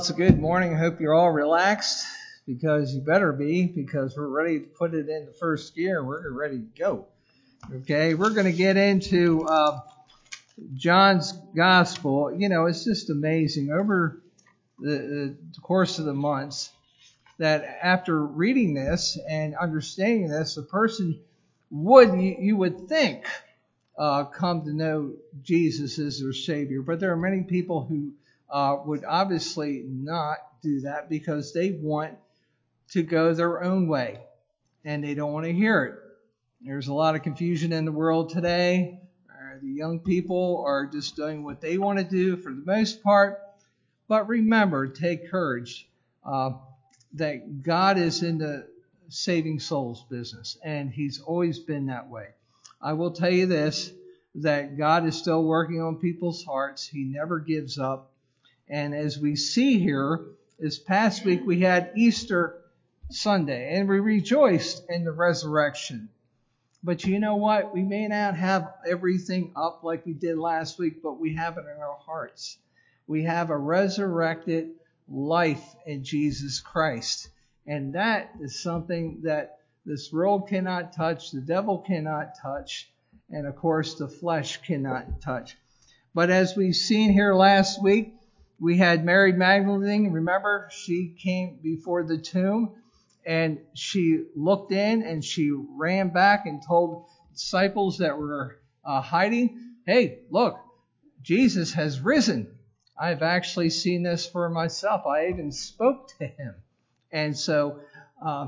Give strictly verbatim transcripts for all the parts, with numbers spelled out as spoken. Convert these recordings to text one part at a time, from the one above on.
It's a good morning. I hope you're all relaxed because you better be because we're ready to put it into first gear and we're ready to go. Okay, we're going to get into uh, John's Gospel. You know, it's just amazing over the, the course of the months that after reading this and understanding this, a person would, you, you would think, uh, come to know Jesus as their Savior. But there are many people who Uh, would obviously not do that because they want to go their own way and they don't want to hear it. There's a lot of confusion in the world today. Uh, the young people are just doing what they want to do for the most part. But remember, take courage uh, that God is in the saving souls business, and He's always been that way. I will tell you this, that God is still working on people's hearts. He never gives up. And as we see here, this past week we had Easter Sunday, and we rejoiced in the resurrection. But you know what? We may not have everything up like we did last week, but we have it in our hearts. We have a resurrected life in Jesus Christ. And that is something that this world cannot touch, the devil cannot touch, and of course the flesh cannot touch. But as we've seen here last week, we had Mary Magdalene. Remember, she came before the tomb and she looked in and she ran back and told disciples that were uh, hiding, hey, look, Jesus has risen. I've actually seen this for myself. I even spoke to him. And so uh,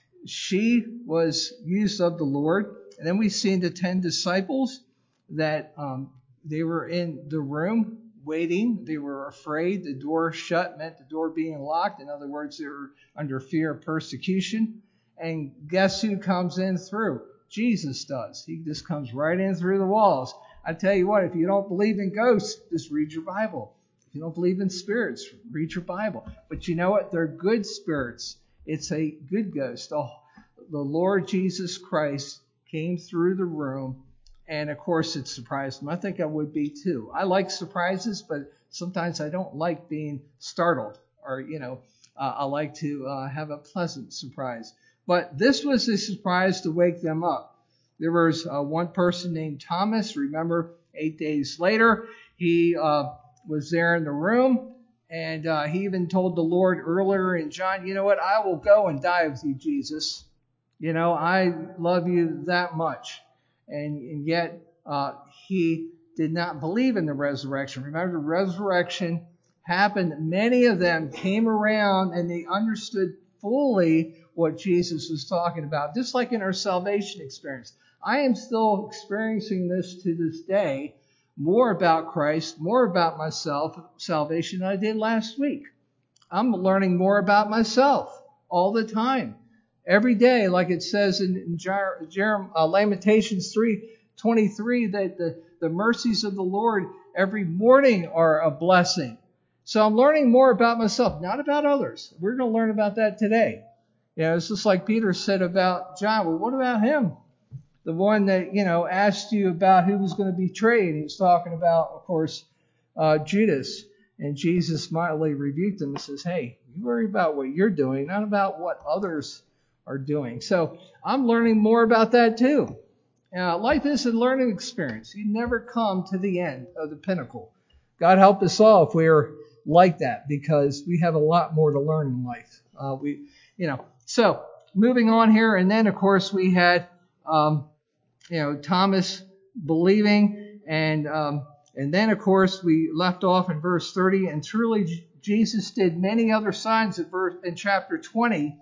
she was used of the Lord. And then we've seen the ten disciples that um, they were in the room waiting. They were afraid. The door shut meant the door being locked. In other words, they were under fear of persecution. And guess who comes in through? Jesus does. He just comes right in through the walls. I tell you what, if you don't believe in ghosts, just read your Bible. If you don't believe in spirits, read your Bible. But you know what? They're good spirits. It's a good ghost. The, the Lord Jesus Christ came through the room. And of course, it surprised him. I think I would be too. I like surprises, but sometimes I don't like being startled. Or, you know, uh, I like to uh, have a pleasant surprise. But this was a surprise to wake them up. There was uh, one person named Thomas. Remember, eight days later, he uh, was there in the room. And uh, he even told the Lord earlier in John, you know what, I will go and die with you, Jesus. You know, I love you that much. And, and yet uh, he did not believe in the resurrection. Remember, the resurrection happened. Many of them came around and they understood fully what Jesus was talking about. Just like in our salvation experience. I am still experiencing this to this day. More about Christ, more about myself, salvation than I did last week. I'm learning more about myself all the time. Every day, like it says in, in Jer- Jer- uh, Lamentations three twenty-three, that the, the mercies of the Lord every morning are a blessing. So I'm learning more about myself, not about others. We're going to learn about that today. You know, it's just like Peter said about John. Well, what about him? The one that, you know, asked you about who was going to betray. And he was talking about, of course, uh, Judas. And Jesus mildly rebuked him and says, hey, you worry about what you're doing, not about what others are doing. So I'm learning more about that too. Uh, life is a learning experience. You never come to the end of the pinnacle. God help us all if we're like that, because we have a lot more to learn in life. Uh, we, you know. So moving on here, and then of course we had, um, you know, Thomas believing, and um, and then of course we left off in verse thirty, and truly Jesus did many other signs in verse in chapter twenty.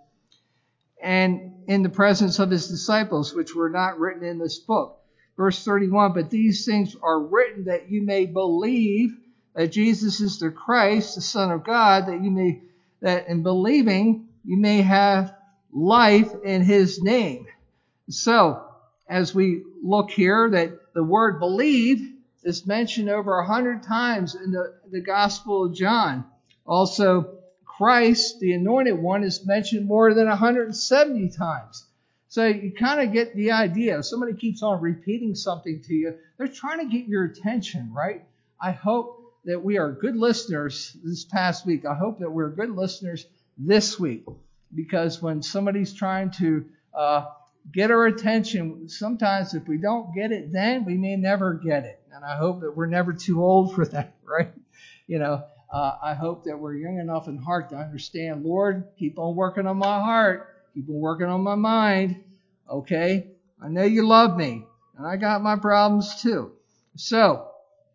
And in the presence of his disciples, which were not written in this book. Verse thirty-one, but these things are written that you may believe that Jesus is the Christ, the Son of God, that you may, that in believing you may have life in his name. So, as we look here, that the word believe is mentioned over a hundred times in the, the Gospel of John. Also, Christ, the Anointed One, is mentioned more than one hundred seventy times. So you kind of get the idea. If somebody keeps on repeating something to you, they're trying to get your attention, right? I hope that we are good listeners this past week. I hope that we're good listeners this week, because when somebody's trying to uh, get our attention, sometimes if we don't get it then, we may never get it. And I hope that we're never too old for that, right? You know, uh, I hope that we're young enough in heart to understand, Lord, keep on working on my heart. Keep on working on my mind. Okay? I know you love me. And I got my problems too. So,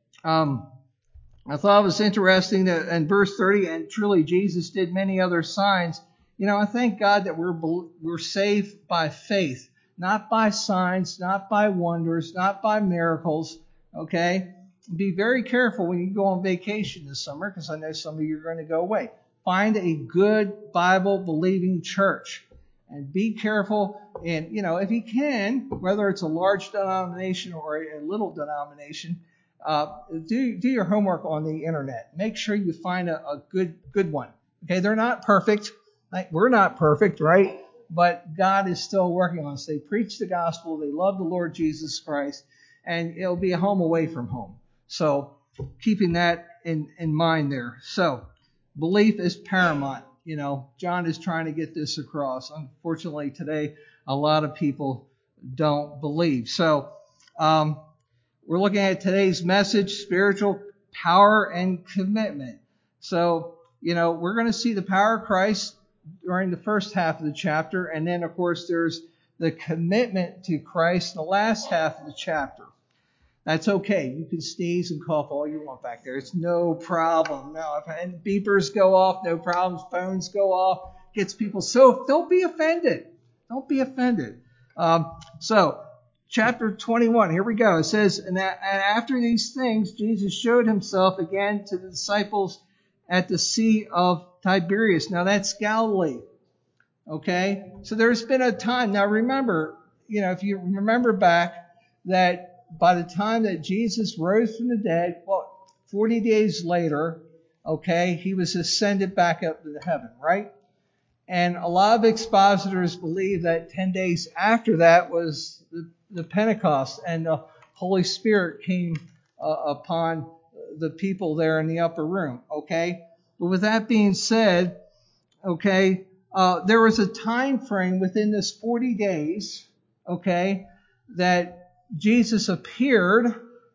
um, I thought it was interesting that in verse thirty, and truly Jesus did many other signs. You know, I thank God that we're we're saved by faith, not by signs, not by wonders, not by miracles. Okay? Be very careful when you go on vacation this summer, because I know some of you are going to go away. Find a good Bible-believing church. And be careful, and, you know, if you can, whether it's a large denomination or a little denomination, uh, do do your homework on the internet. Make sure you find a, a good good one. Okay, they're not perfect. Like, we're not perfect, right? But God is still working on us. They preach the gospel. They love the Lord Jesus Christ, and it'll be a home away from home. So, keeping that in in mind there. So, belief is paramount. You know, John is trying to get this across. Unfortunately, today, a lot of people don't believe. So, um, we're looking at today's message, spiritual power and commitment. So, you know, we're going to see the power of Christ during the first half of the chapter. And then, of course, there's the commitment to Christ in the last half of the chapter. That's okay. You can sneeze and cough all you want back there. It's no problem. No, and beepers go off, no problems. Phones go off. Gets people so. Don't be offended. Don't be offended. Um, so, chapter twenty-one. Here we go. It says, and after these things, Jesus showed himself again to the disciples at the Sea of Tiberias. Now that's Galilee. Okay. So there's been a time. Now remember, you know, if you remember back that. By the time that Jesus rose from the dead, well, forty days later, okay, he was ascended back up to heaven, right? And a lot of expositors believe that ten days after that was the, the Pentecost, and the Holy Spirit came uh, upon the people there in the upper room, okay? But with that being said, okay, uh, there was a time frame within this forty days, okay, that Jesus appeared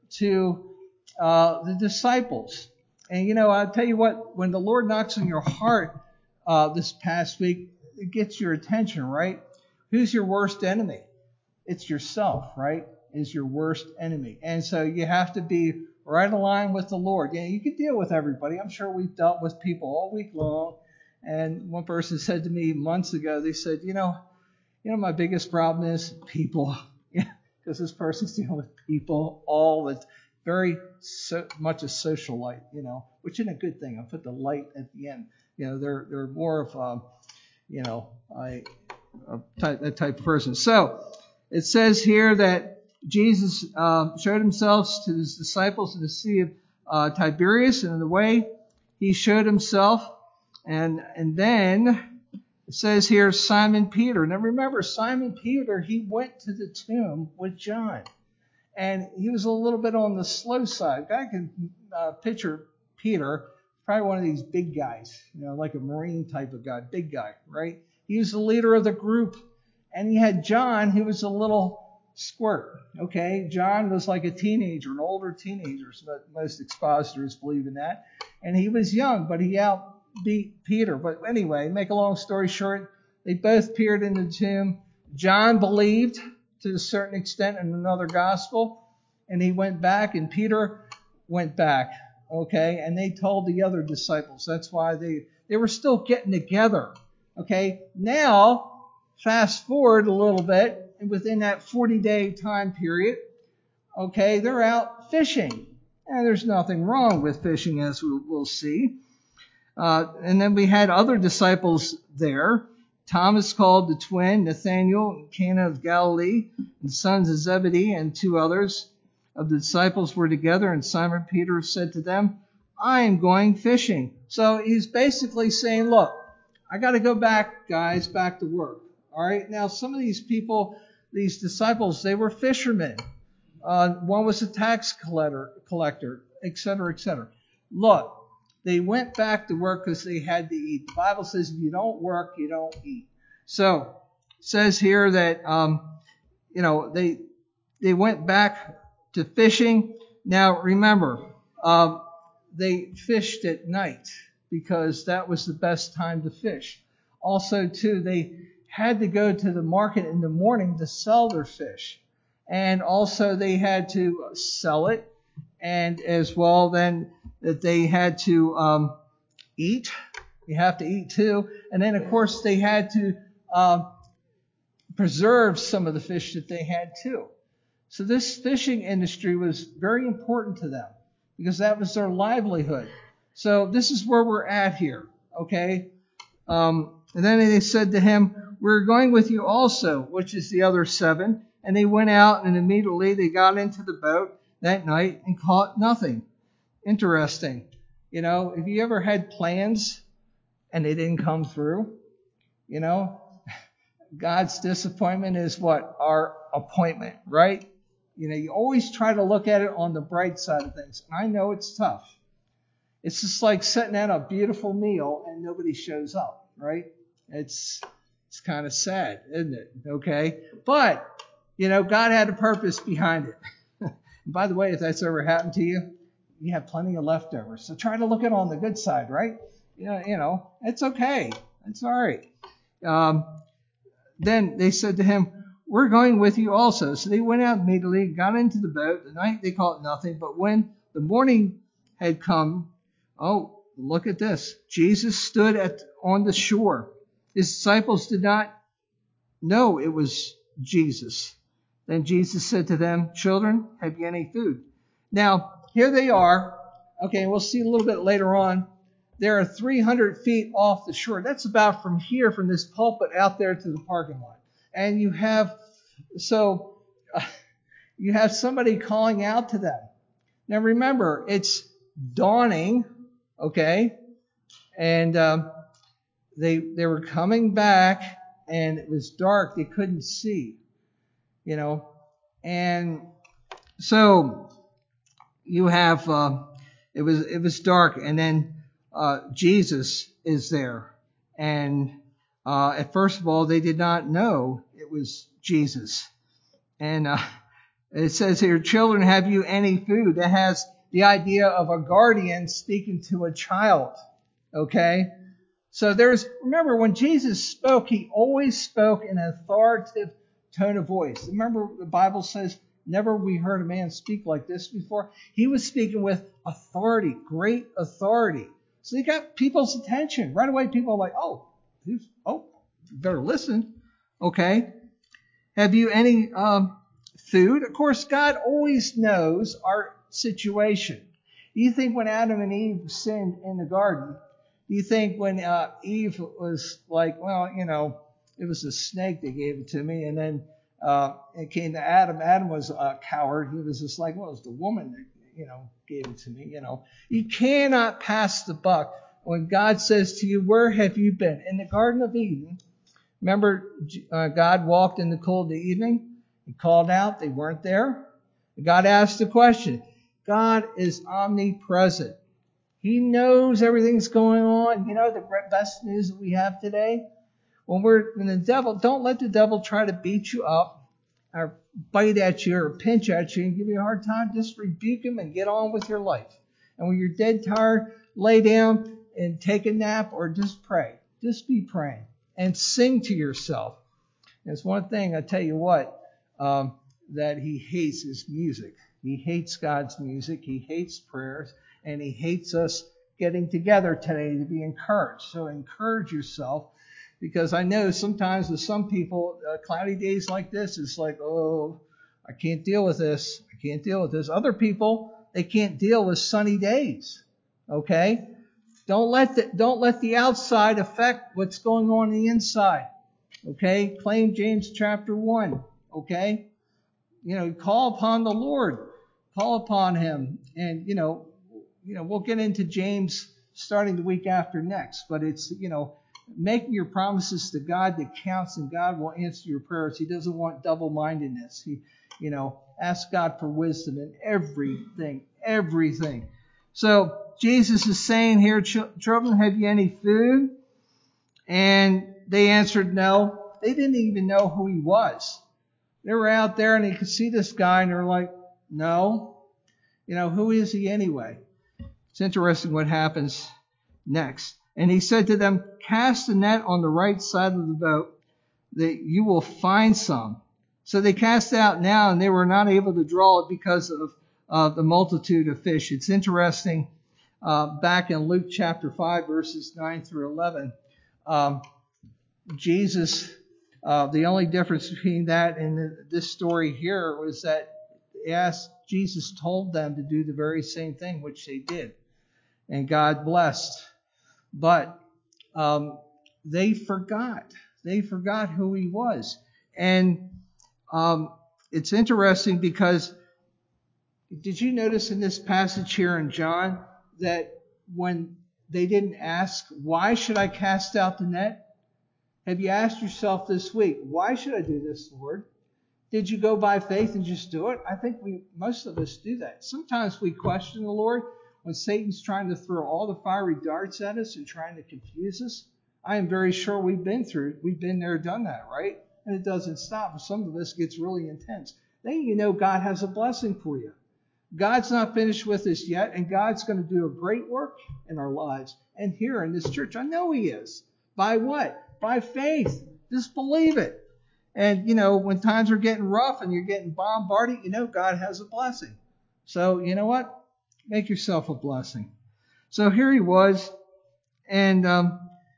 to uh, the disciples. And, you know, I'll tell you what, when the Lord knocks on your heart uh, this past week, it gets your attention, right? Who's your worst enemy? It's yourself, right? Is your worst enemy. And so you have to be right aligned with the Lord. Yeah, you can deal with everybody. I'm sure we've dealt with people all week long. And one person said to me months ago, they said, you know, you know, my biggest problem is people. Because this person's dealing with people all the very so much a socialite, you know, which isn't a good thing. I'll put the light at the end. You know, they're they're more of a, you know, a, a type that type of person. So it says here that Jesus uh, showed himself to his disciples in the Sea of uh, Tiberias, and in the way he showed himself, and and then. It says here Simon Peter. Now remember, Simon Peter, he went to the tomb with John. And he was a little bit on the slow side. I can uh, picture Peter, probably one of these big guys, you know, like a Marine type of guy, big guy, right? He was the leader of the group. And he had John, who was a little squirt, okay? John was like a teenager, an older teenager. So most expositors believe in that. And he was young, but he out beat Peter. But anyway, make a long story short, they both peered in the tomb. John believed to a certain extent in another gospel, and he went back, and Peter went back, okay? And they told the other disciples. That's why they, they were still getting together, okay? Now, fast forward a little bit, and within that forty-day time period, okay, they're out fishing. And there's nothing wrong with fishing, as we'll, we'll see. Uh, and then we had other disciples there. Thomas called the twin, Nathanael, Cana of Galilee, and sons of Zebedee, and two others of the disciples were together. And Simon Peter said to them, I am going fishing. So he's basically saying, look, I got to go back, guys, back to work. All right. Now, some of these people, these disciples, they were fishermen. Uh, one was a tax collector, collector, et cetera, et cetera. look, they went back to work because they had to eat. The Bible says if you don't work, you don't eat. So it says here that um, you know they they went back to fishing. Now remember, um, they fished at night because that was the best time to fish. Also, too, they had to go to the market in the morning to sell their fish, and also they had to sell it, and as well then that they had to um, eat. You have to eat too, and then of course they had to um, preserve some of the fish that they had too. So this fishing industry was very important to them because that was their livelihood. So this is where we're at here, okay? Um, and then they said to him, "We're going with you also," which is the other seven. And they went out, and immediately they got into the boat that night and caught nothing. Interesting. You know, have you ever had plans and they didn't come through? You know, God's disappointment is what? Our appointment, right? You know, you always try to look at it on the bright side of things. I know it's tough. It's just like setting out a beautiful meal and nobody shows up, right? It's it's kind of sad, isn't it? Okay? But, you know, God had a purpose behind it. And by the way, if that's ever happened to you, you have plenty of leftovers. So try to look at it on the good side, right? You know, you know it's okay. It's all right. Um, then they said to him, "We're going with you also." So they went out immediately, got into the boat. The night they caught nothing. But when the morning had come, oh, look at this. Jesus stood at on the shore. His disciples did not know it was Jesus. Then Jesus said to them, "Children, have you any food?" Now, here they are. Okay, we'll see a little bit later on. They are three hundred feet off the shore. That's about from here, from this pulpit out there to the parking lot. And you have, so, uh, you have somebody calling out to them. Now remember, it's dawning, okay? And um, they they were coming back, and it was dark. They couldn't see, you know. And so you have, uh, it was it was dark, and then uh, Jesus is there. And uh, at first of all, they did not know it was Jesus. And uh, it says here, "Children, have you any food?" That has the idea of a guardian speaking to a child. Okay? So there's, remember when Jesus spoke, he always spoke in an authoritative tone of voice. Remember the Bible says, never we heard a man speak like this before. He was speaking with authority, great authority. So he got people's attention. Right away people are like, oh, who's, oh, you better listen. Okay? Have you any um, food? Of course, God always knows our situation. You think when Adam and Eve sinned in the garden, do you think when uh, Eve was like, well, you know, it was a snake that gave it to me, and then uh, it came to Adam. Adam was a coward. He was just like, well, it was the woman that, you know, gave it to me, you know. You cannot pass the buck when God says to you, where have you been? In the Garden of Eden, remember uh, God walked in the cool of the evening. He called out. They weren't there. God asked the question. God is omnipresent. He knows everything's going on. You know, the best news that we have today, when we're, when the devil, don't let the devil try to beat you up or bite at you or pinch at you and give you a hard time. Just rebuke him and get on with your life. And when you're dead tired, lay down and take a nap or just pray. Just be praying and sing to yourself. There's one thing, I tell you what, um, that he hates is music. He hates God's music. He hates prayers. And he hates us getting together today to be encouraged. So encourage yourself, because I know sometimes with some people, uh, cloudy days like this, it's like, oh, I can't deal with this. I can't deal with this. Other people, they can't deal with sunny days. Okay? Don't let the, don't let the outside affect what's going on in the inside. Okay? Claim James chapter one. Okay? You know, call upon the Lord. Call upon him. And, you know, you know, we'll get into James starting the week after next, but it's, you know, making your promises to God that counts, and God will answer your prayers. He doesn't want double-mindedness. He, you know, ask God for wisdom in everything, everything. So Jesus is saying here, children, have you any food? And they answered no. They didn't even know who he was. They were out there and they could see this guy and they're like, no. You know, who is he anyway? It's interesting what happens next. And he said to them, cast the net on the right side of the boat, that you will find some. So they cast it out now, and they were not able to draw it because of uh, the multitude of fish. It's interesting, uh, back in Luke chapter five, verses nine through eleven, um, Jesus, uh, the only difference between that and this story here was that yes, Jesus told them to do the very same thing, which they did. And God blessed. But um, they forgot. They forgot who he was. And um, it's interesting because did you notice in this passage here in John that when they didn't ask, why should I cast out the net? Have you asked yourself this week, why should I do this, Lord? Did you go by faith and just do it? I think we most of us do that. Sometimes we question the Lord when Satan's trying to throw all the fiery darts at us and trying to confuse us. I am very sure we've been through, we've been there, done that, right? And it doesn't stop. Some of us gets really intense. Then you know God has a blessing for you. God's not finished with us yet, and God's going to do a great work in our lives. And here in this church, I know he is. By what? By faith. Just believe it. And, you know, when times are getting rough and you're getting bombarded, you know God has a blessing. So, you know what? Make yourself a blessing. So here he was, and um,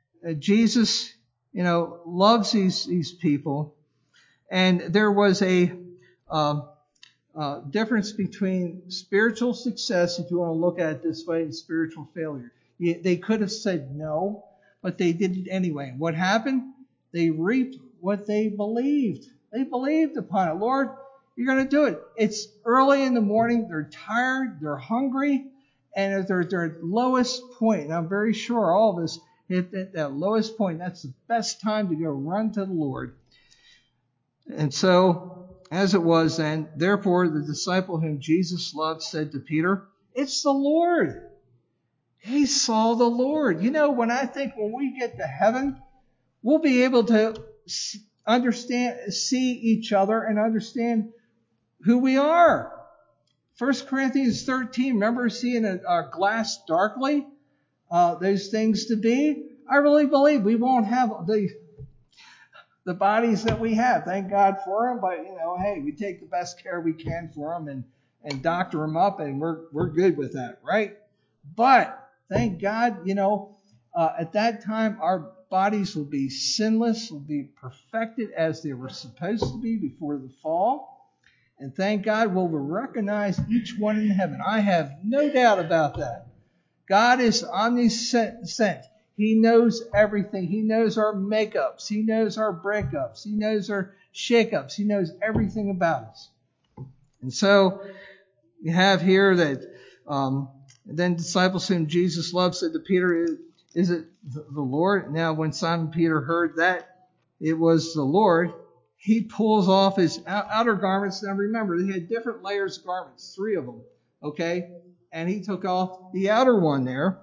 Jesus, you know, loves these, these people. And there was a um, uh, difference between spiritual success, if you want to look at it this way, and spiritual failure. They could have said no, but they did it anyway. What happened? They reaped what they believed. They believed upon it. Lord, you're going to do it. It's early in the morning. They're tired. They're hungry. And they're at their lowest point. And I'm very sure all of us hit at that lowest point. That's the best time to go run to the Lord. And so, as it was then, therefore the disciple whom Jesus loved said to Peter, it's the Lord. He saw the Lord. You know, when I think when we get to heaven, we'll be able to understand, see each other and understand who we are. First Corinthians thirteen, remember seeing a, a glass darkly? Uh, those things to be? I really believe we won't have the the bodies that we have. Thank God for them, but, you know, hey, we take the best care we can for them and, and doctor them up, and we're, we're good with that, right? But thank God, you know, uh, at that time, our bodies will be sinless, will be perfected as they were supposed to be before the fall. And thank God we'll recognize each one in heaven. I have no doubt about that. God is omniscient. He knows everything. He knows our makeups. He knows our breakups. He knows our shakeups. He knows everything about us. And so you have here that um, then disciples whom Jesus loved said to Peter, is it the Lord? Now when Simon Peter heard that it was the Lord, he pulls off his outer garments. Now remember, they had different layers of garments, three of them, okay? And he took off the outer one there.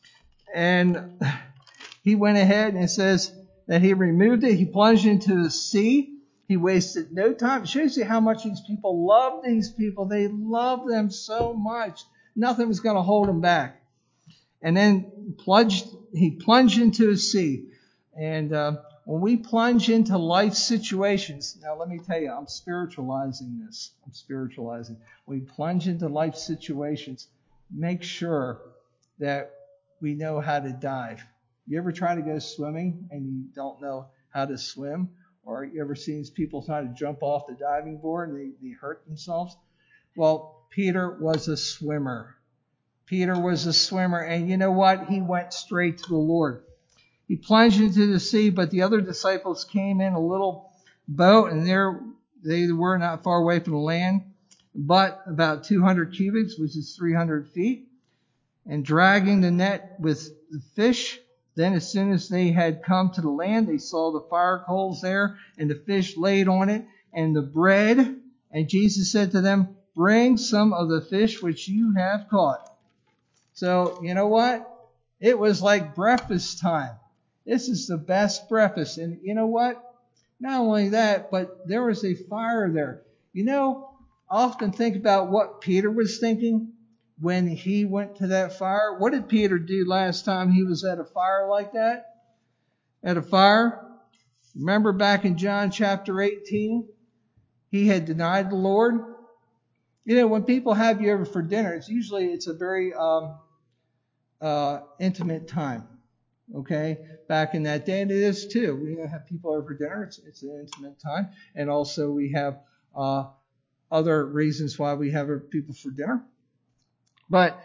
And he went ahead and it says that he removed it. He plunged into the sea. He wasted no time. It shows you how much these people love these people. They love them so much. Nothing was going to hold them back. And then plunged, he plunged into the sea. And uh, when we plunge into life situations, now let me tell you, I'm spiritualizing this. I'm spiritualizing. When we plunge into life situations, make sure that we know how to dive. You ever try to go swimming and you don't know how to swim? Or you ever seen people try to jump off the diving board and they, they hurt themselves? Well, Peter was a swimmer. Peter was a swimmer, and you know what? He went straight to the Lord. He plunged into the sea, but the other disciples came in a little boat, and there they were not far away from the land, but about two hundred cubits, which is three hundred feet, and dragging the net with the fish. Then as soon as they had come to the land, they saw the fire coals there, and the fish laid on it, and the bread. And Jesus said to them, bring some of the fish which you have caught. So, you know what? It was like breakfast time. This is the best breakfast. And you know what? Not only that, but there was a fire there. You know, I often think about what Peter was thinking when he went to that fire. What did Peter do last time he was at a fire like that? At a fire? Remember back in John chapter eighteen? He had denied the Lord. You know, when people have you over for dinner, it's usually it's a very um, uh, intimate time. Okay, back in that day, and it is too. We have people over for dinner. It's, it's an intimate time, and also we have uh, other reasons why we have people for dinner. But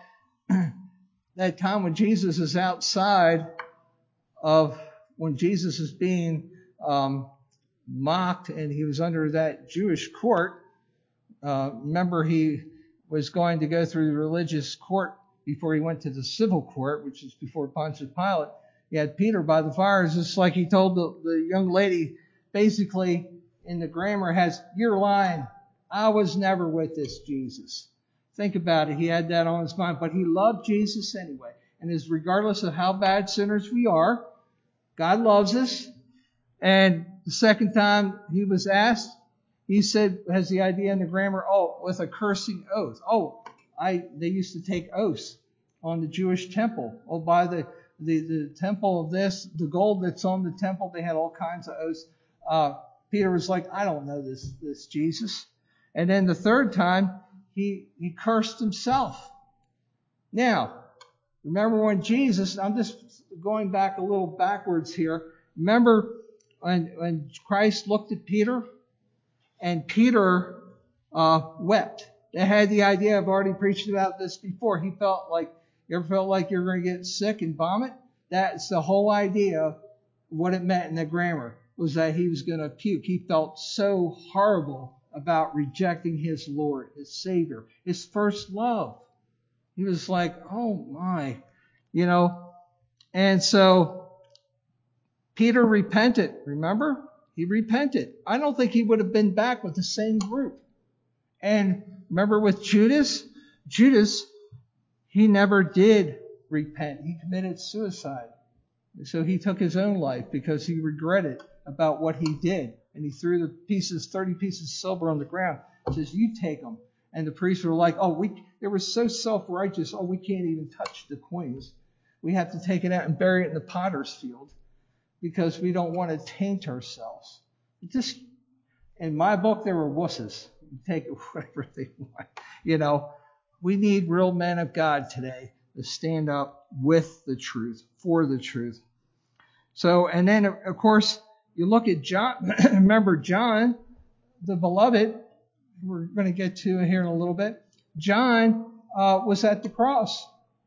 that time when Jesus is outside of when Jesus is being um, mocked, and he was under that Jewish court. Uh, remember, he was going to go through the religious court before he went to the civil court, which is before Pontius Pilate. He had Peter by the fire. It's just like he told the, the young lady, basically in the grammar has, "You're lying. I was never with this Jesus." Think about it. He had that on his mind, but he loved Jesus anyway. And as regardless of how bad sinners we are, God loves us. And the second time he was asked, he said, has the idea in the grammar, oh, with a cursing oath. Oh, I they used to take oaths on the Jewish temple. Oh, by the, the, the temple of this, the gold that's on the temple, they had all kinds of oaths. Uh, Peter was like, I don't know this, this Jesus. And then the third time, he, he cursed himself. Now, remember when Jesus, I'm just going back a little backwards here. Remember when, when Christ looked at Peter? And Peter uh, wept. They had the idea, I've already preached about this before. He felt like, you ever felt like you're going to get sick and vomit? That's the whole idea. What it meant in the grammar was that he was going to puke. He felt so horrible about rejecting his Lord, his Savior, his first love. He was like, oh my, you know. And so Peter repented, remember? He repented. I don't think he would have been back with the same group. And remember with Judas? Judas, he never did repent. He committed suicide. So he took his own life because he regretted about what he did. And he threw the pieces, thirty pieces of silver on the ground. He says, you take them. And the priests were like, oh, we, they were so self-righteous. Oh, we can't even touch the coins. We have to take it out and bury it in the potter's field, because we don't want to taint ourselves. Just in my book, there were wusses. Take it whatever they want. You know, we need real men of God today to stand up with the truth, for the truth. So, and then of course, you look at John. Remember John, the beloved. We're going to get to here in a little bit. John uh, was at the cross,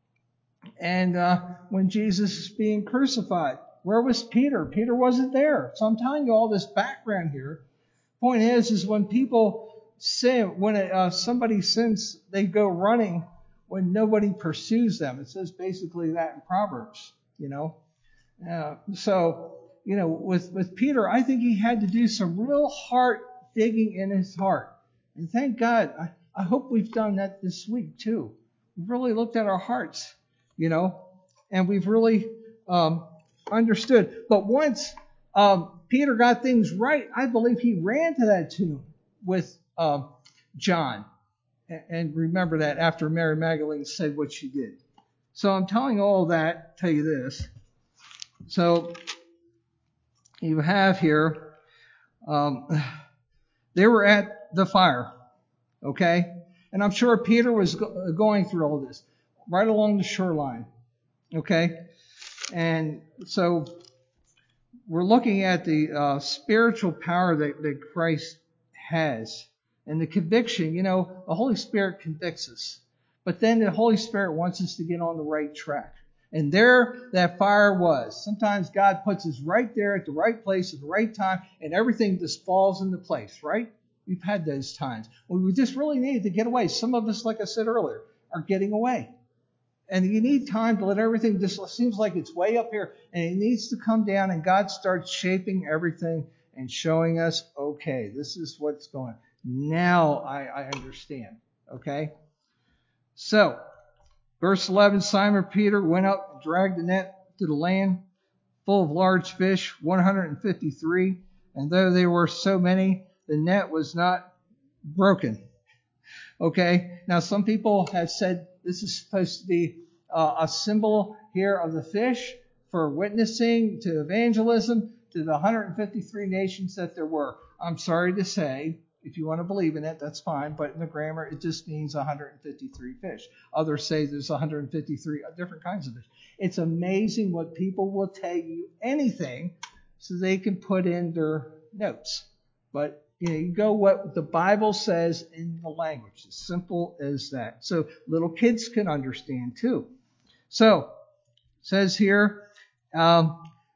and uh, when Jesus is being crucified. Where was Peter? Peter wasn't there. So I'm telling you all this background here. Point is, is when people sin, when uh, somebody sins, they go running when nobody pursues them. It says basically that in Proverbs, you know. Uh, so, you know, with, with Peter, I think he had to do some real heart digging in his heart. And thank God, I, I hope we've done that this week too. We've really looked at our hearts, you know, and we've really um, understood. But once um, Peter got things right, I believe he ran to that tomb with um, John. And, and remember that after Mary Magdalene said what she did. So I'm telling all that, tell you this. So you have here, um, they were at the fire, okay? And I'm sure Peter was go- going through all this right along the shoreline, okay? And so we're looking at the uh, spiritual power that, that Christ has. And the conviction, you know, the Holy Spirit convicts us. But then the Holy Spirit wants us to get on the right track. And there that fire was. Sometimes God puts us right there at the right place at the right time, and everything just falls into place, right? We've had those times when we just really needed to get away. Some of us, like I said earlier, are getting away. And you need time to let everything just seems like it's way up here, and it needs to come down, and God starts shaping everything and showing us, okay, this is what's going on. Now I, I understand, okay? So, Verse eleven, Simon Peter went up and dragged the net to the land, full of large fish, one hundred fifty-three. And though there were so many, the net was not broken. Okay, now some people have said this is supposed to be uh, a symbol here of the fish for witnessing to evangelism to the one hundred fifty-three nations that there were. I'm sorry to say, if you want to believe in it, that's fine, but in the grammar it just means one hundred fifty-three fish. Others say there's one hundred fifty-three different kinds of fish. It's amazing what people will tell you anything so they can put in their notes. But you know, you go what the Bible says in the language. As simple as that. So little kids can understand too. So, it says here, um,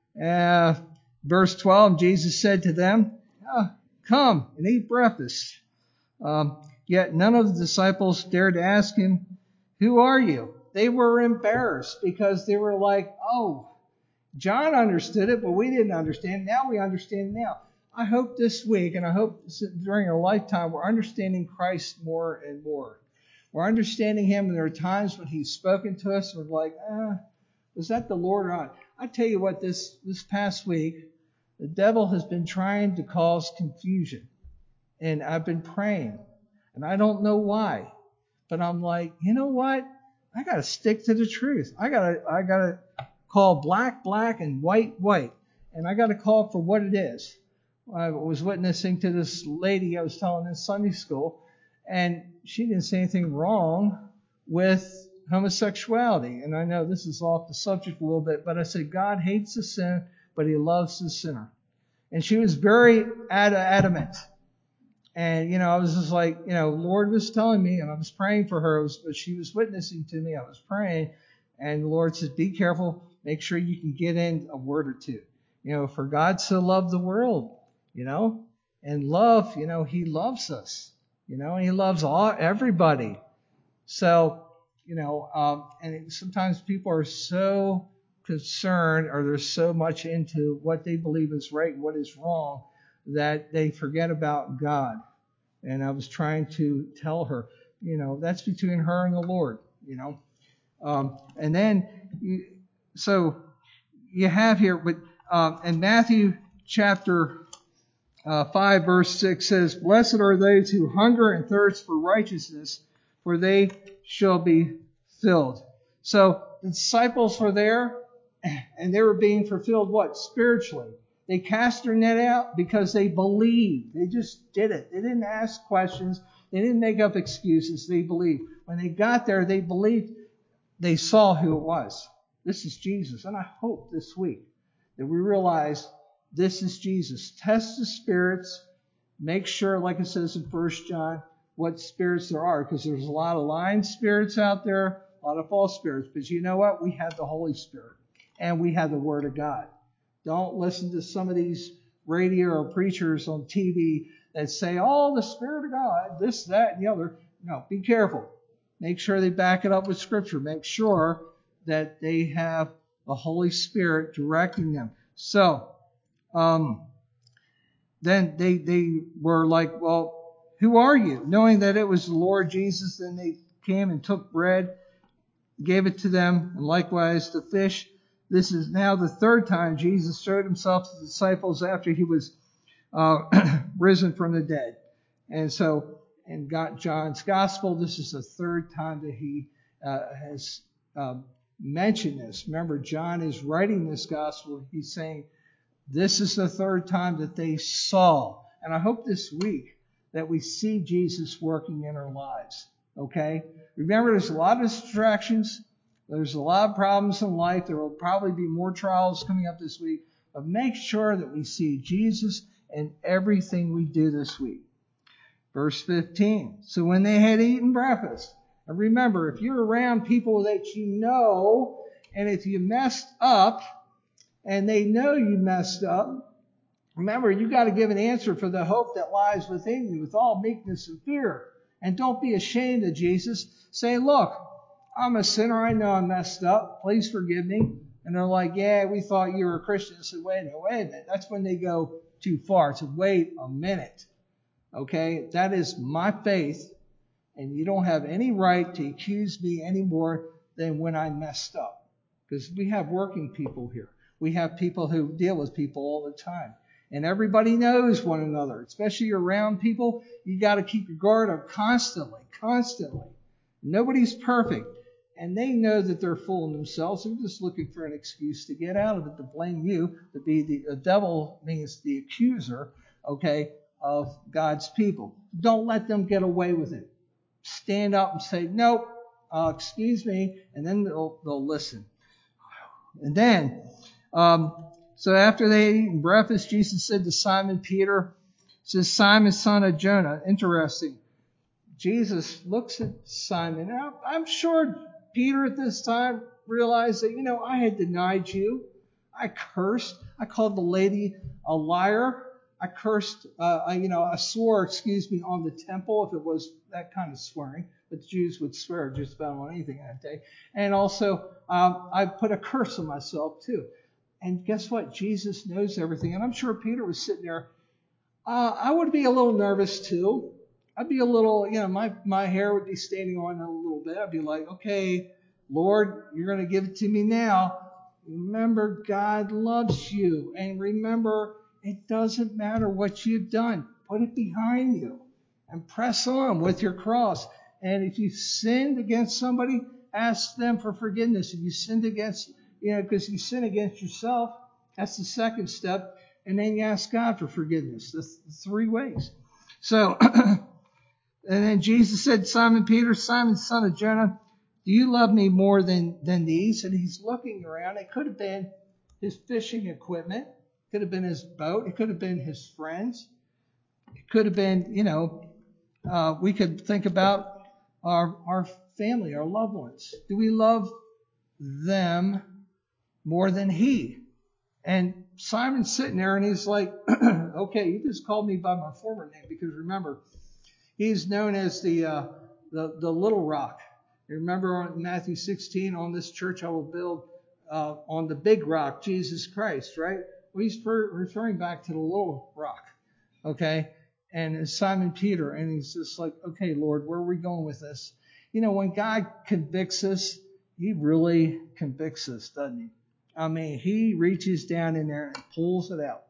uh, verse twelve, Jesus said to them, oh, come and eat breakfast. Um, yet none of the disciples dared to ask him, who are you? They were embarrassed because they were like, oh, John understood it, but we didn't understand. Now we understand now. I hope this week, and I hope during our lifetime, we're understanding Christ more and more. We're understanding him, and there are times when he's spoken to us, and we're like, ah, was that the Lord or not? I tell you what, this, this past week, the devil has been trying to cause confusion. And I've been praying. And I don't know why. But I'm like, you know what? I got to stick to the truth. I got to I got to call black, black, and white, white. And I got to call for what it is. I was witnessing to this lady I was telling in Sunday school, and she didn't say anything wrong with homosexuality. And I know this is off the subject a little bit, but I said God hates the sin, but he loves the sinner. And she was very ad- adamant. And, you know, I was just like, you know, Lord was telling me, and I was praying for her, was, but she was witnessing to me. I was praying, and the Lord says, be careful. Make sure you can get in a word or two. You know, for God so loved the world. You know, and love, you know, he loves us, you know, and he loves all, everybody. So, you know, um, and sometimes people are so concerned, or they're so much into what they believe is right and what is wrong, that they forget about God. And I was trying to tell her, you know, that's between her and the Lord, you know. Um, and then, so you have here, but um, in Matthew chapter Uh, five verse six says, blessed are those who hunger and thirst for righteousness, for they shall be filled. So the disciples were there, and they were being fulfilled what? Spiritually. They cast their net out because they believed. They just did it. They didn't ask questions. They didn't make up excuses. They believed. When they got there, they believed. They saw who it was. This is Jesus. And I hope this week that we realize this is Jesus. Test the spirits. Make sure, like it says in First John, what spirits there are. Because there's a lot of lying spirits out there, a lot of false spirits. But you know what? We have the Holy Spirit. And we have the Word of God. Don't listen to some of these radio or preachers on T V that say, oh, the Spirit of God, this, that, and the other. No, be careful. Make sure they back it up with Scripture. Make sure that they have the Holy Spirit directing them. So, Um, then they, they were like, well, who are you? Knowing that it was the Lord Jesus, then they came and took bread, gave it to them, and likewise the fish. This is now the third time Jesus showed himself to the disciples after he was uh, risen from the dead. And so, in God, John's Gospel, this is the third time that he uh, has uh, mentioned this. Remember, John is writing this Gospel. He's saying, this is the third time that they saw. And I hope this week that we see Jesus working in our lives. Okay? Remember, there's a lot of distractions. There's a lot of problems in life. There will probably be more trials coming up this week. But make sure that we see Jesus in everything we do this week. Verse fifteen. So when they had eaten breakfast. And remember, if you're around people that you know, and if you messed up, and they know you messed up, remember, you got to give an answer for the hope that lies within you with all meekness and fear. And don't be ashamed of Jesus. Say, look, I'm a sinner. I know I messed up. Please forgive me. And they're like, yeah, we thought you were a Christian. I said, wait a minute, wait a minute. That's when they go too far. I said, wait a minute. Okay, that is my faith. And you don't have any right to accuse me anymore than when I messed up. Because we have working people here. We have people who deal with people all the time. And everybody knows one another, especially around people. You got to keep your guard up constantly, constantly. Nobody's perfect. And they know that they're fooling themselves. They're just looking for an excuse to get out of it, to blame you, to be the, the devil means the accuser, okay, of God's people. Don't let them get away with it. Stand up and say, nope, uh, excuse me, and then they'll, they'll listen. And then, um, so after they had eaten breakfast, Jesus said to Simon Peter, says, Simon, son of Jonah. Interesting. Jesus looks at Simon. Now, I'm sure Peter at this time realized that, you know, I had denied you. I cursed. I called the lady a liar. I cursed, uh, I, you know, I swore, excuse me, on the temple if it was that kind of swearing. But the Jews would swear just about on anything that day. And also, um, I put a curse on myself too. And guess what? Jesus knows everything. And I'm sure Peter was sitting there. Uh, I would be a little nervous too. I'd be a little, you know, my, my hair would be standing on a little bit. I'd be like, okay, Lord, you're going to give it to me now. Remember, God loves you. And remember, it doesn't matter what you've done. Put it behind you and press on with your cross. And if you sinned against somebody, ask them for forgiveness. If you sinned against, you know, because you sin against yourself, that's the second step. And then you ask God for forgiveness. The three ways. So, and then Jesus said, Simon Peter, Simon, son of Jonah, do you love me more than, than these? And he's looking around. It could have been his fishing equipment. It could have been his boat. It could have been his friends. It could have been, you know, uh, we could think about our, our family, our loved ones. Do we love them more than he? And Simon's sitting there and he's like, okay, you just called me by my former name, because remember, he's known as the, uh, the, the little rock. You remember in Matthew sixteen, on this church I will build uh, on the big rock, Jesus Christ, right? Well, he's for, referring back to the little rock, okay? And it's Simon Peter, and he's just like, okay, Lord, where are we going with this? You know, when God convicts us, he really convicts us, doesn't he? I mean, he reaches down in there and pulls it out.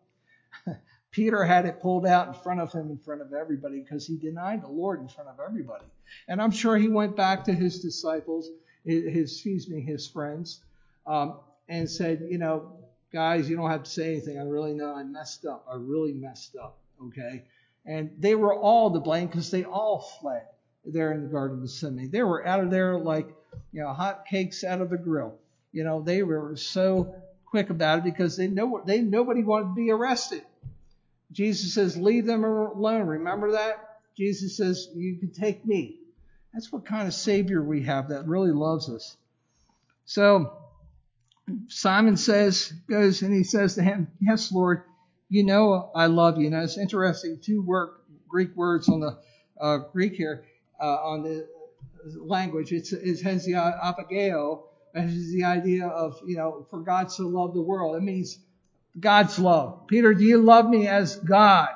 Peter had it pulled out in front of him, in front of everybody, because he denied the Lord in front of everybody. And I'm sure he went back to his disciples, his, excuse me, his friends, um, and said, you know, guys, you don't have to say anything. I really know I messed up. I really messed up. Okay. And they were all to blame because they all fled there in the Garden of Gethsemane. They were out of there like, you know, hot cakes out of the grill. You know, they were so quick about it because they know they nobody wanted to be arrested. Jesus says, leave them alone. Remember that? Jesus says, you can take me. That's what kind of Savior we have that really loves us. So Simon says, goes and he says to him, yes, Lord, you know I love you. Now it's interesting, two word, Greek words on the uh, Greek here, uh, on the language. It's, it has the apageo, which is the idea of, you know, for God so loved the world. It means God's love. Peter, do you love me as God?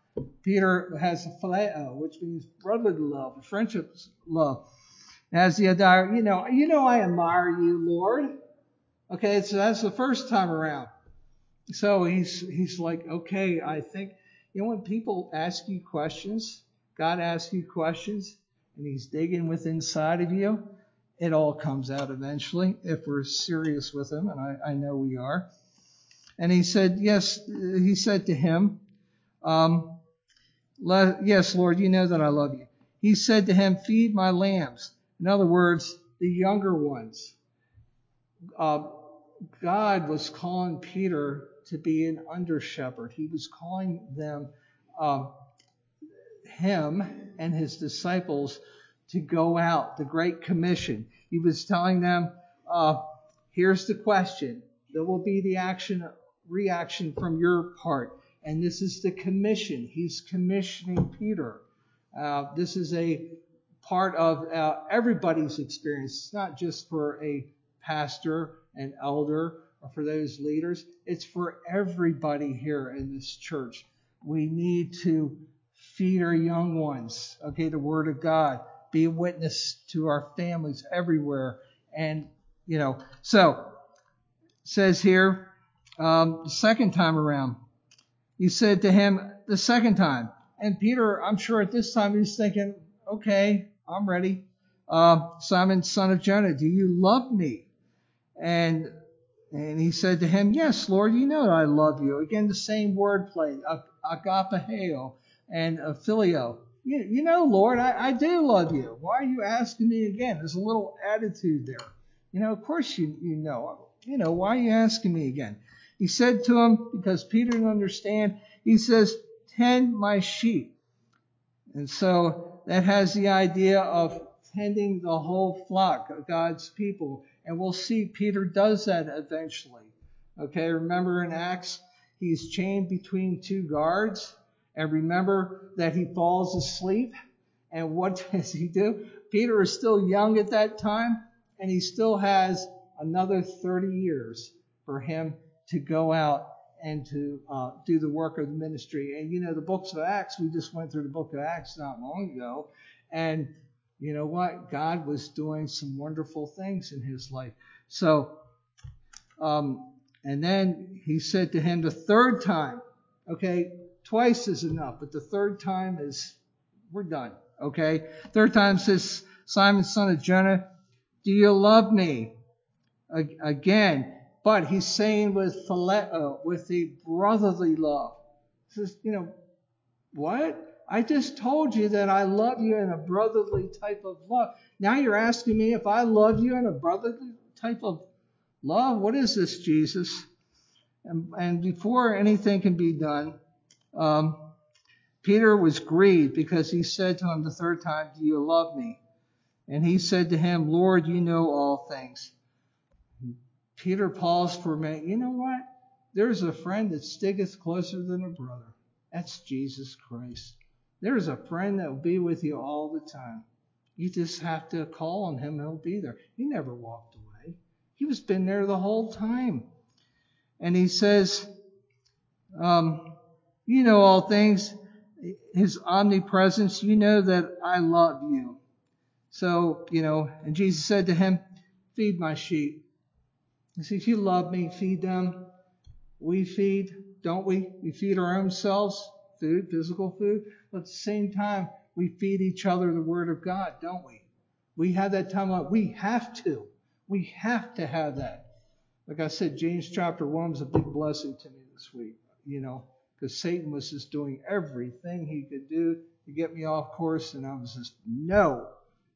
Peter has a phileo, which means brotherly love, friendship love. As the adire, you know, you know I admire you, Lord. Okay, so that's the first time around. So he's he's like, okay, I think, you know, when people ask you questions, God asks you questions, and he's digging within inside of you, it all comes out eventually if we're serious with him, and I, I know we are. And he said, yes, he said to him, um, yes, Lord, you know that I love you. He said to him, feed my lambs. In other words, the younger ones. Uh, God was calling Peter to be an under shepherd. He was calling them, uh, him and his disciples to go out, the Great Commission. He was telling them, uh, here's the question. There will be the action, reaction from your part. And this is the commission. He's commissioning Peter. Uh, this is a part of uh, everybody's experience. It's not just for a pastor, an elder, or for those leaders. It's for everybody here in this church. We need to feed our young ones, okay, the Word of God. Be a witness to our families everywhere. And, you know, so, says here, um, the second time around, he said to him the second time. And Peter, I'm sure at this time he's thinking, okay, I'm ready. Uh, Simon, son of Jonah, do you love me? And and he said to him, yes, Lord, you know that I love you. Again, the same word play, agapeo and phileo. You, you know, Lord, I, I do love you. Why are you asking me again? There's a little attitude there. You know, of course you, you know. You know, why are you asking me again? He said to him, because Peter didn't understand, he says, tend my sheep. And so that has the idea of tending the whole flock of God's people. And we'll see Peter does that eventually. Okay, remember in Acts, he's chained between two guards. And remember that he falls asleep. And what does he do? Peter is still young at that time, and he still has another thirty years for him to go out and to uh, do the work of the ministry. And you know, the books of Acts, we just went through the book of Acts not long ago. And you know what? God was doing some wonderful things in his life. So, um, and then he said to him the third time, okay, twice is enough, but the third time is, we're done. Okay? Third time says, Simon, son of Jonah, do you love me? Again, but he's saying with phileo, with a brotherly love. He says, you know, what? I just told you that I love you in a brotherly type of love. Now you're asking me if I love you in a brotherly type of love? What is this, Jesus? And, and before anything can be done, um, Peter was grieved because he said to him the third time, do you love me? And he said to him, Lord, you know all things. Peter paused for a minute. You know what? There's a friend that sticketh closer than a brother. That's Jesus Christ. There's a friend that will be with you all the time. You just have to call on him and he'll be there. He never walked away. He was been there the whole time. And he says, um, you know all things. His omnipresence, you know that I love you. So, you know, and Jesus said to him, feed my sheep. He says, you love me, feed them. We feed, don't we? We feed our own selves, food, physical food. But at the same time, we feed each other the Word of God, don't we? We have that time out. We have to. We have to have that. Like I said, James chapter one was a big blessing to me this week, you know, because Satan was just doing everything he could do to get me off course, and I was just, no,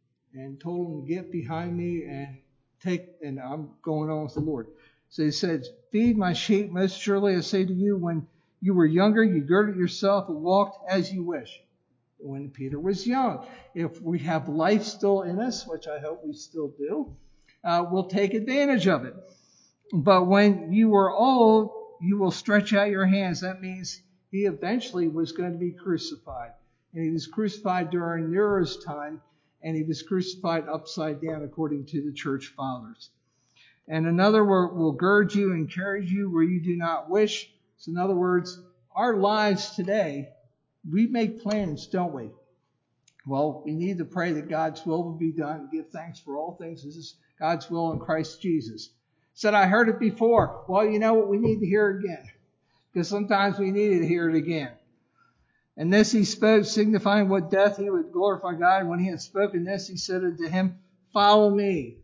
and told him to get behind me and take, and I'm going on with the Lord. So he said, feed my sheep. Most surely I say to you, when you were younger, you girded yourself and walked as you wish. When Peter was young. If we have life still in us, which I hope we still do, uh, we'll take advantage of it. But when you were old, you will stretch out your hands. That means he eventually was going to be crucified. And he was crucified during Nero's time, and he was crucified upside down according to the church fathers. And another will, will gird you and carry you where you do not wish. So in other words, our lives today, we make plans, don't we? Well, we need to pray that God's will will be done and give thanks for all things. This is God's will in Christ Jesus. Said, I heard it before. Well, you know what? We need to hear it again. Because sometimes we need to hear it again. And this he spoke, signifying what death he would glorify God. When he had spoken this, he said unto him, follow me.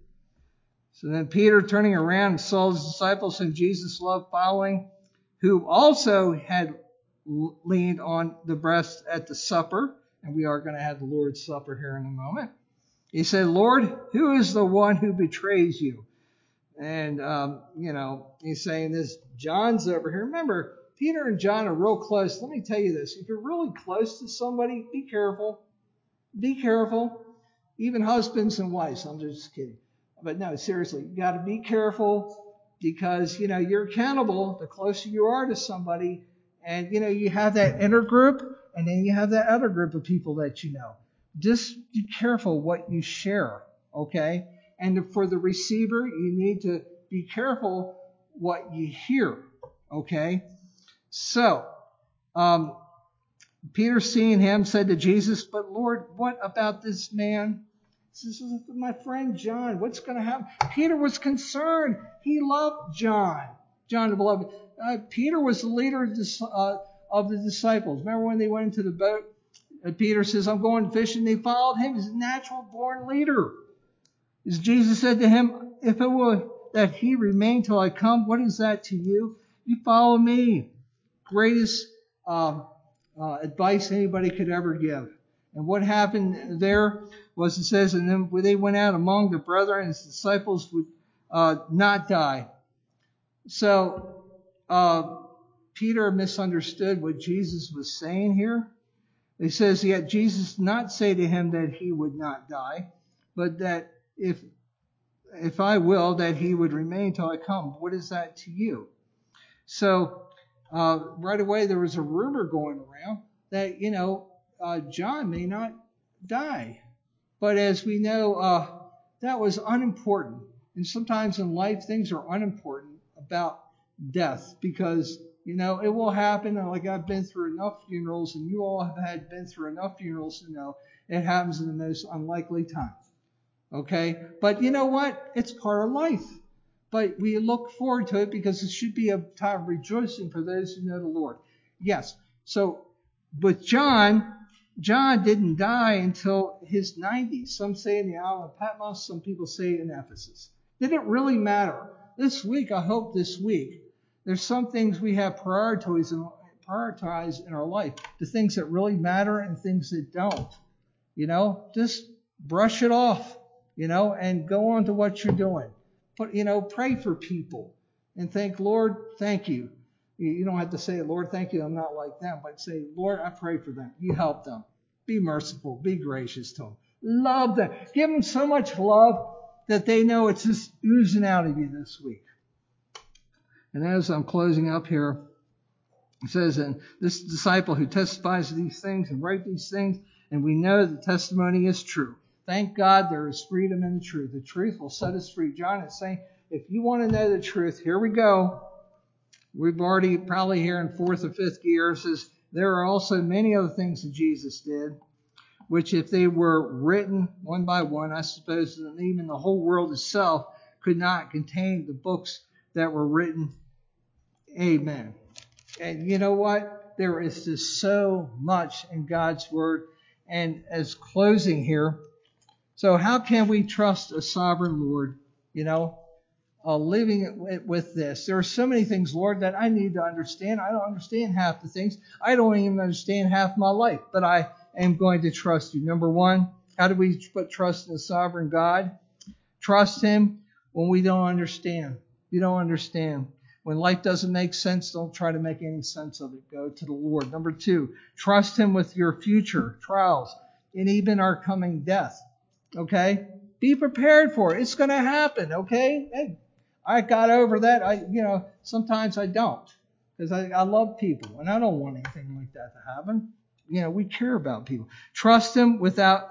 So then Peter, turning around, saw his disciples whom Jesus loved following, who also had leaned on the breast at the supper. And we are going to have the Lord's Supper here in a moment. He said, Lord, who is the one who betrays you? And, um, you know, he's saying this, John's over here. Remember, Peter and John are real close. Let me tell you this. If you're really close to somebody, be careful. Be careful. Even husbands and wives. I'm just kidding. But no, seriously, you got to be careful because, you know, you're accountable the closer you are to somebody. And, you know, you have that inner group and then you have that other group of people that you know. Just be careful what you share, okay? And for the receiver, you need to be careful what you hear, okay? So, um, Peter, seeing him, said to Jesus, but Lord, what about this man? This is my friend John. What's going to happen? Peter was concerned. He loved John. John the beloved. Uh, Peter was the leader of the, uh, of the disciples. Remember when they went into the boat? Uh, Peter says, I'm going fishing. They followed him. He's a natural born leader. As Jesus said to him, if it were that he remain till I come, what is that to you? You follow me. Greatest uh, uh, advice anybody could ever give. And what happened there was, it says, and then they went out among the brethren, his disciples would uh, not die. So uh, Peter misunderstood what Jesus was saying here. It says, yet Jesus did not say to him that he would not die, but that if if I will, that he would remain till I come. What is that to you? So uh, right away there was a rumor going around that, you know, uh, John may not die. But as we know, uh, that was unimportant. And sometimes in life things are unimportant about death because, you know, it will happen. And like I've been through enough funerals, and you all have had been through enough funerals to know it happens in the most unlikely times. Okay? But you know what? It's part of life. But we look forward to it because it should be a time of rejoicing for those who know the Lord. Yes. So with John, John didn't die until his nineties. Some say in the island of Patmos, some people say in Ephesus. Did it really matter? This week, I hope this week, there's some things we have prioritized in, prioritized in our life. The things that really matter and things that don't. You know, just brush it off, you know, and go on to what you're doing. But, you know, pray for people and think, Lord, thank you. You don't have to say, Lord, thank you, I'm not like them. But say, Lord, I pray for them. You help them. Be merciful. Be gracious to them. Love them. Give them so much love that they know it's just oozing out of you this week. And as I'm closing up here, it says, and this disciple who testifies to these things and write these things, and we know the testimony is true. Thank God there is freedom in the truth. The truth will set us free. John is saying, if you want to know the truth, here we go. We've already probably here in fourth or fifth gear. It says, there are also many other things that Jesus did, which if they were written one by one, I suppose that even the whole world itself could not contain the books that were written. Amen. And you know what? There is just so much in God's Word. And as closing here, so how can we trust a sovereign Lord, you know, uh, living with this? There are so many things, Lord, that I need to understand. I don't understand half the things. I don't even understand half my life, but I am going to trust you. Number one, how do we put trust in a sovereign God? Trust Him when we don't understand. You don't understand. When life doesn't make sense, don't try to make any sense of it. Go to the Lord. Number two, trust Him with your future trials and even our coming death. Okay? Be prepared for it. It's going to happen. Okay? Hey, I got over that. I, you know, sometimes I don't because I, I love people and I don't want anything like that to happen. You know, we care about people. Trust Him without,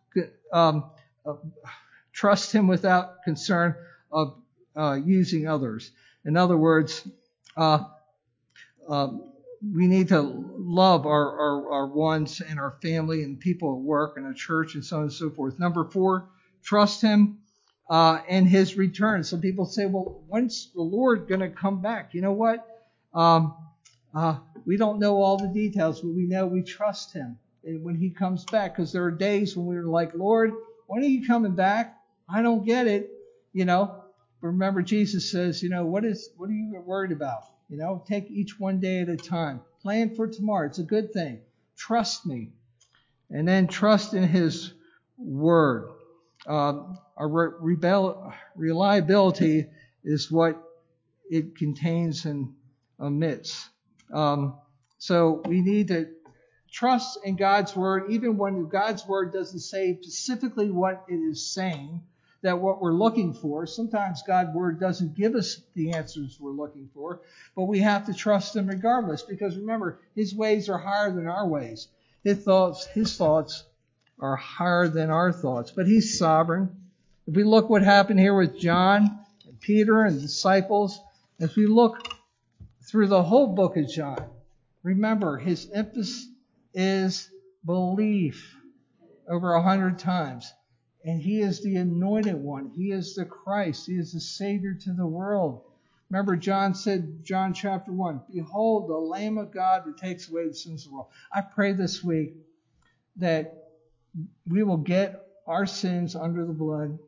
um, uh, trust Him without concern of uh, using others. In other words, uh, uh, we need to love our, our, our ones and our family and people at work and our church and so on and so forth. Number four, trust Him uh, in His return. Some people say, well, when's the Lord going to come back? You know what? Um, uh, we don't know all the details, but we know we trust Him when He comes back, because there are days when we were like, Lord, when are you coming back? I don't get it, you know. Remember, Jesus says, you know, what is what are you worried about? You know, take each one day at a time. Plan for tomorrow. It's a good thing. Trust me. And then trust in His Word. Um, our re- rebel- reliability is what it contains and omits. Um, so we need to trust in God's Word, even when God's Word doesn't say specifically what it is saying, that what we're looking for. Sometimes God's Word doesn't give us the answers we're looking for, but we have to trust Him regardless, because remember, His ways are higher than our ways. His thoughts, His thoughts are higher than our thoughts, but He's sovereign. If we look what happened here with John and Peter and the disciples, if we look through the whole book of John, remember, his emphasis is belief over a hundred times. And He is the anointed one. He is the Christ. He is the Savior to the world. Remember, John said, John chapter one, behold, the Lamb of God that takes away the sins of the world. I pray this week that we will get our sins under the blood